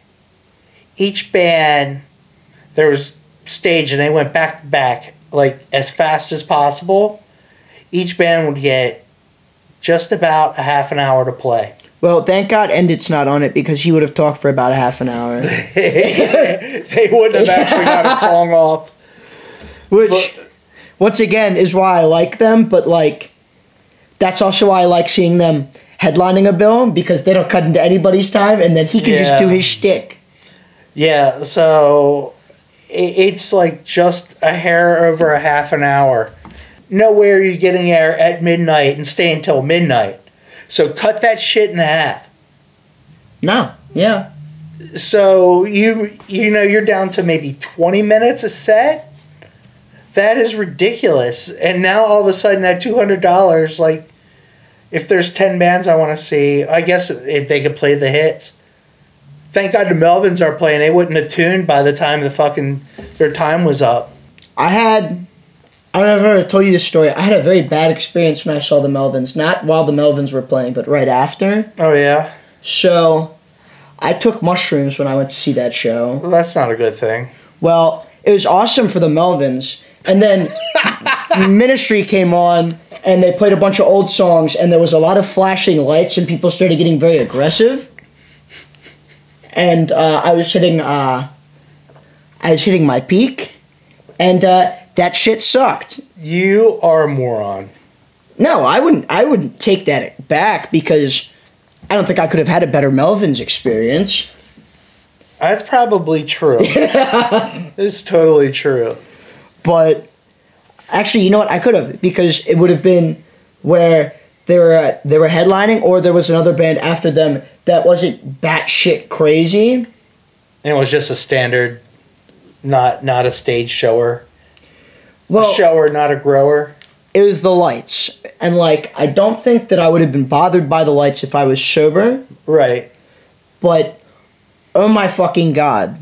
each band, there was stage and they went back to back like as fast as possible. Each band would get just about a half an hour to play. Well, thank God Endit's not on it because he would have talked for about a half an hour. They wouldn't have actually got a song off. Which, once again, is why I like them, but, like, that's also why I like seeing them headlining a bill because they don't cut into anybody's time and then he can just do his shtick. Yeah, so it's like just a hair over a half an hour. Nowhere are you getting there at midnight and stay until midnight. So cut that shit in half. No, yeah. So you know you're down to maybe 20 minutes a set. That is ridiculous. And now all of a sudden at $200, like if there's 10 bands I want to see, I guess if they could play the hits. Thank God the Melvins are playing. They wouldn't have tuned by the time their time was up. I don't know if I've ever told you this story. I had a very bad experience when I saw the Melvins. Not while the Melvins were playing, but right after. Oh, yeah? So, I took mushrooms when I went to see that show. Well, that's not a good thing. Well, it was awesome for the Melvins. And then Ministry came on, and they played a bunch of old songs, and there was a lot of flashing lights, and people started getting very aggressive. And I was hitting my peak, and that shit sucked. You are a moron. No, I wouldn't take that back because I don't think I could have had a better Melvins experience. That's probably true. It's totally true. But actually, you know what? I could have because it would have been where they were headlining, or there was another band after them that wasn't batshit crazy. And it was just a standard, not a stage shower. Well, A shower, not a grower. it was the lights, and like I don't think that I would have been bothered by the lights if I was sober. Right. But oh my fucking God.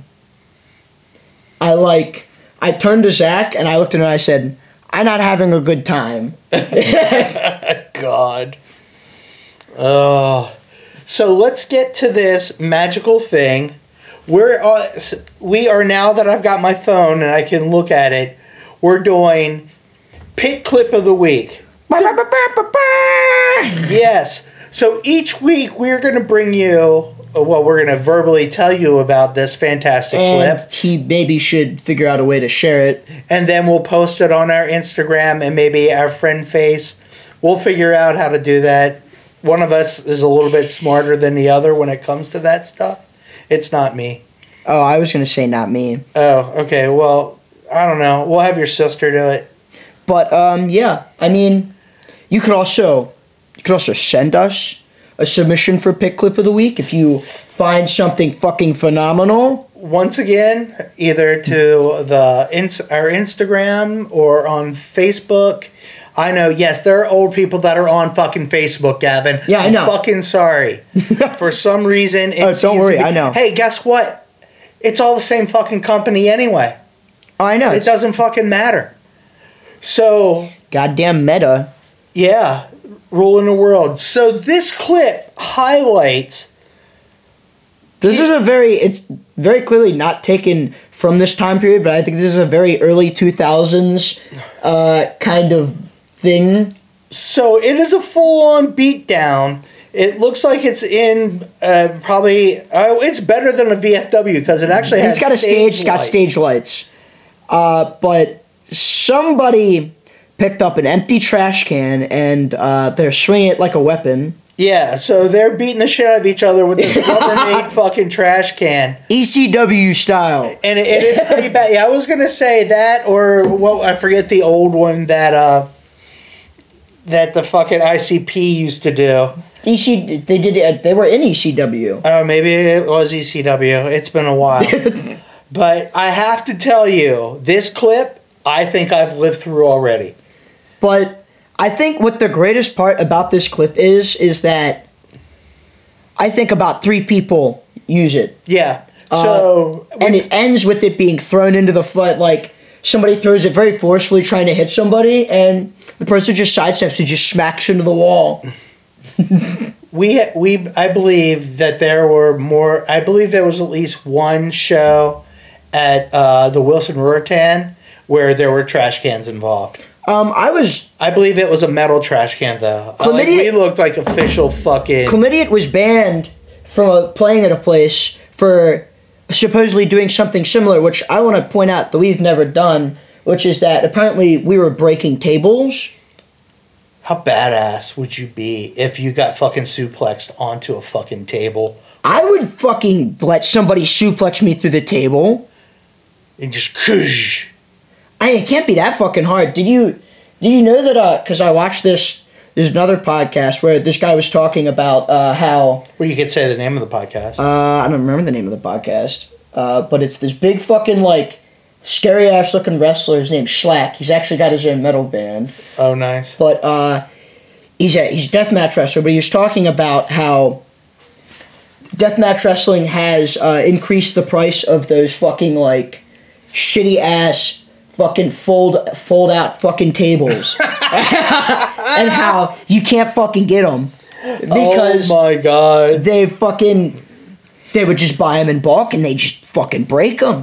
I turned to Zach and I looked at him and I said, I'm not having a good time. God. Oh. So let's get to this magical thing. We are now that I've got my phone and I can look at it, we're doing Pit Clip of the Week. Yes. So each week we're going to bring you, well, we're going to verbally tell you about this fantastic And clip. he maybe should figure out a way to share it. And then we'll post it on our Instagram and maybe our friend face. We'll figure out how to do that. One of us is a little bit smarter than the other when it comes to that stuff. It's not me. Oh, I was going to say not me. Oh, okay. Well, I don't know. We'll have your sister do it. But yeah, I mean, you could also send us a submission for Pick Clip of the Week if you find something fucking phenomenal. Once again, either to our Instagram or on Facebook. I know, yes, there are old people that are on fucking Facebook, Gavin. Yeah, I know. I'm fucking sorry. For some reason, it's don't worry, I know. Hey, guess what? It's all the same fucking company anyway. Oh, I know. It doesn't fucking matter. So, Goddamn Meta. yeah, ruling the world. So this clip highlights. It's very clearly not taken from this time period, but I think this is a very early 2000s kind of thing. So it is a full-on beatdown. It looks like it's in probably. It's better than a VFW because it actually has. It's got stage lights. But somebody picked up an empty trash can and they're swinging it like a weapon. Yeah, so they're beating the shit out of each other with this Rubbermaid fucking trash can. ECW style. And it is pretty bad. Yeah, I was going to say that or, well, I forget the old one that the fucking ICP used to do. They were in ECW. Oh, maybe it was ECW. It's been a while. But I have to tell you, this clip, I think I've lived through already. But I think what the greatest part about this clip is that I think about 3 people use it. Yeah. So and it ends with it being thrown into the foot, like somebody throws it very forcefully trying to hit somebody, and the person just sidesteps and just smacks into the wall. I believe that there were more. I believe there was at least one show at the Wilson Ruritan where there were trash cans involved. I believe it was a metal trash can though. We looked like official fucking. Chlamydiot was banned from playing at a place for supposedly doing something similar, which I want to point out that we've never done, which is that apparently we were breaking tables. How badass would you be if you got fucking suplexed onto a fucking table? I would fucking let somebody suplex me through the table. And just kush. It can't be that fucking hard. Did you know that, because I watched there's another podcast where this guy was talking about how... Well, you could say the name of the podcast. I don't remember the name of the podcast. But it's this big fucking, like, scary-ass looking wrestler. His name's Schlack. He's actually got his own metal band. Oh, nice. But he's a deathmatch wrestler, but he was talking about how deathmatch wrestling has increased the price of those fucking, like, shitty-ass... fucking fold out fucking tables. And how you can't fucking get them. Because oh my god. they would just buy them in bulk and they just fucking break them.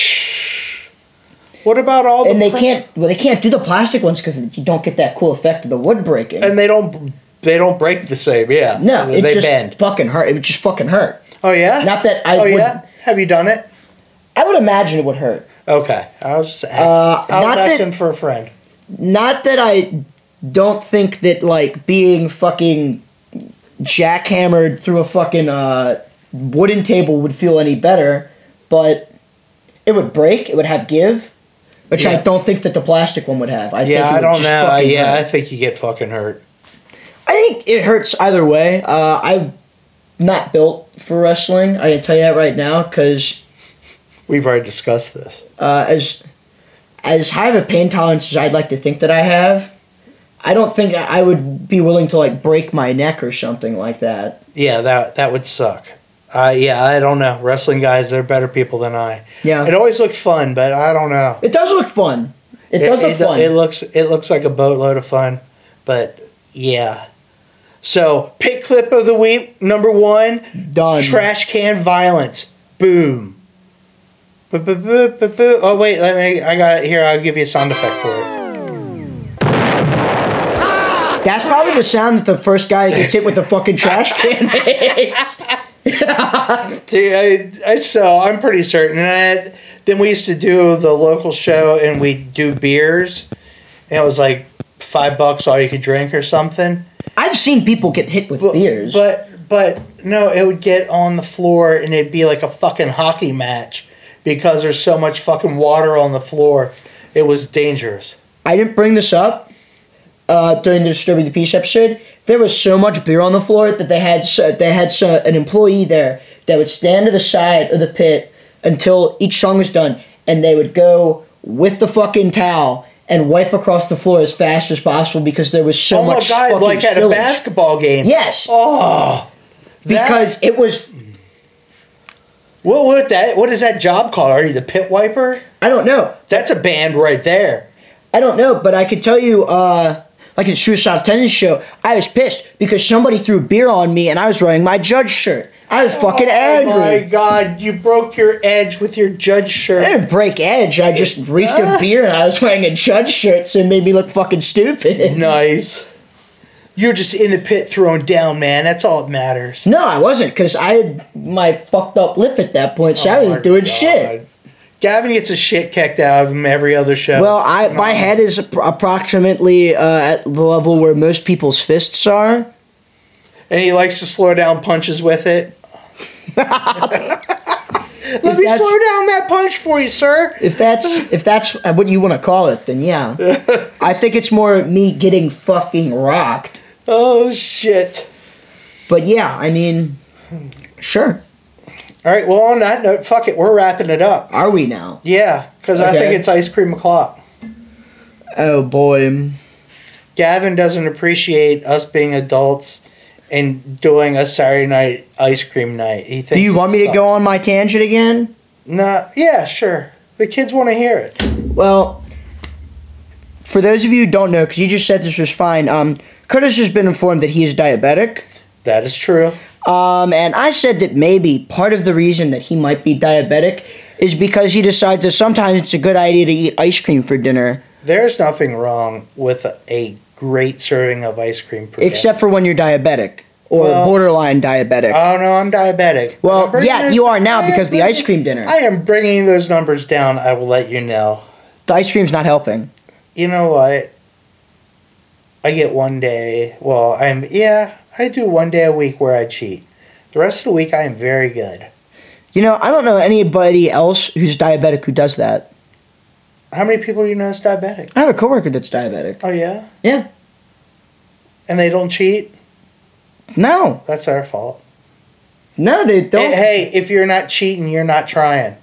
What about all the... And they can't do the plastic ones because you don't get that cool effect of the wood breaking. And they don't break the same, yeah. No, they just bend. fucking hurt. It would just fucking hurt. Oh yeah? Not that I would... yeah? Have you done it? I would imagine it would hurt. Okay. I was asking for a friend. Not that I don't think that, like, being fucking jackhammered through a fucking wooden table would feel any better, but it would break, it would have give, which I don't think that the plastic one would have. I don't know. I think you get fucking hurt. I think it hurts either way. I'm not built for wrestling, I can tell you that right now, because... We've already discussed this. As high of a pain tolerance as I'd like to think that I have, I don't think I would be willing to, like, break my neck or something like that. Yeah, that would suck. I don't know. Wrestling guys, they're better people than I. Yeah. It always looked fun, but I don't know. It does look fun. It does look fun. It looks like a boatload of fun, but yeah. So, pick clip of the week, number 1. Done. Trash can violence. Boom. Oh wait, I got it here. I'll give you a sound effect for it. That's probably the sound that the first guy gets hit with the fucking trash can makes. Dude, I'm pretty certain. And then we used to do the local show, and we'd do beers, and it was like $5 all you could drink or something. I've seen people get hit with beers, but no, it would get on the floor, and it'd be like a fucking hockey match. because there's so much fucking water on the floor. It was dangerous. I didn't bring this up during the Disturbing the Peace episode. There was so much beer on the floor that they had an employee there that would stand to the side of the pit until each song was done, and they would go with the fucking towel and wipe across the floor as fast as possible because there was so much Oh my God, like at a basketball game. Yes. Oh. Because it was... What is that job called? Are you the pit wiper? I don't know. That's a band right there. I don't know, but I could tell you, like in Suicide Tennis Show, I was pissed because somebody threw beer on me and I was wearing my Judge shirt. I was fucking angry. Oh my God, you broke your edge with your Judge shirt. I didn't break edge. I just reeked of beer and I was wearing a Judge shirt, so it made me look fucking stupid. Nice. You're just in the pit throwing down, man. That's all that matters. No, I wasn't, because I had my fucked up lip at that point, so I wasn't doing shit. Gavin gets a shit kicked out of him every other show. Well, my head is approximately at the level where most people's fists are. And he likes to slow down punches with it. Let me slow down that punch for you, sir. If that's what you want to call it, then yeah. I think it's more me getting fucking rocked. Oh, shit. But yeah, I mean, sure. All right, well, on that note, fuck it, we're wrapping it up. Are we now? Yeah, because I think it's ice cream o'clock. Oh, boy. Gavin doesn't appreciate us being adults and doing a Saturday night ice cream night. He thinks Do you want me to go on my tangent again? Nah, yeah, sure. The kids want to hear it. Well, for those of you who don't know, because you just said this was fine, Curtis has been informed that he is diabetic. That is true. And I said that maybe part of the reason that he might be diabetic is because he decides that sometimes it's a good idea to eat ice cream for dinner. There's nothing wrong with a great serving of ice cream per Except day. for when you're diabetic. Or borderline diabetic. Oh, no, I'm diabetic. Well, yeah, you are now because of the ice cream dinner. I am bringing those numbers down. I will let you know. The ice cream's not helping. You know what? I get one day. Well, I do one day a week where I cheat. The rest of the week, I am very good. You know, I don't know anybody else who's diabetic who does that. How many people do you know is diabetic? I have a coworker that's diabetic. Oh, yeah? Yeah. And they don't cheat? No. That's our fault. No, they don't. Hey, if you're not cheating, you're not trying.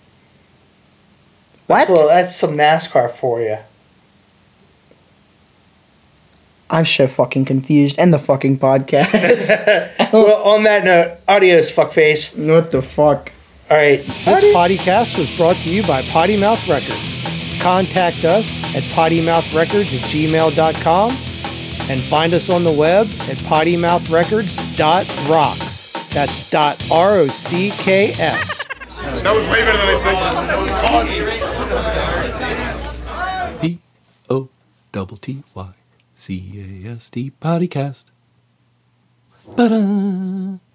What? That's some NASCAR for you. I'm so fucking confused. And the fucking podcast. Well, on that note, adios, fuckface. What the fuck? All right. This podcast was brought to you by Potty Mouth Records. Contact us at pottymouthrecords@gmail.com and find us on the web at pottymouthrecords.rocks. That's .rocks. That was way better than I expected. POTTYCAST. Ba-da.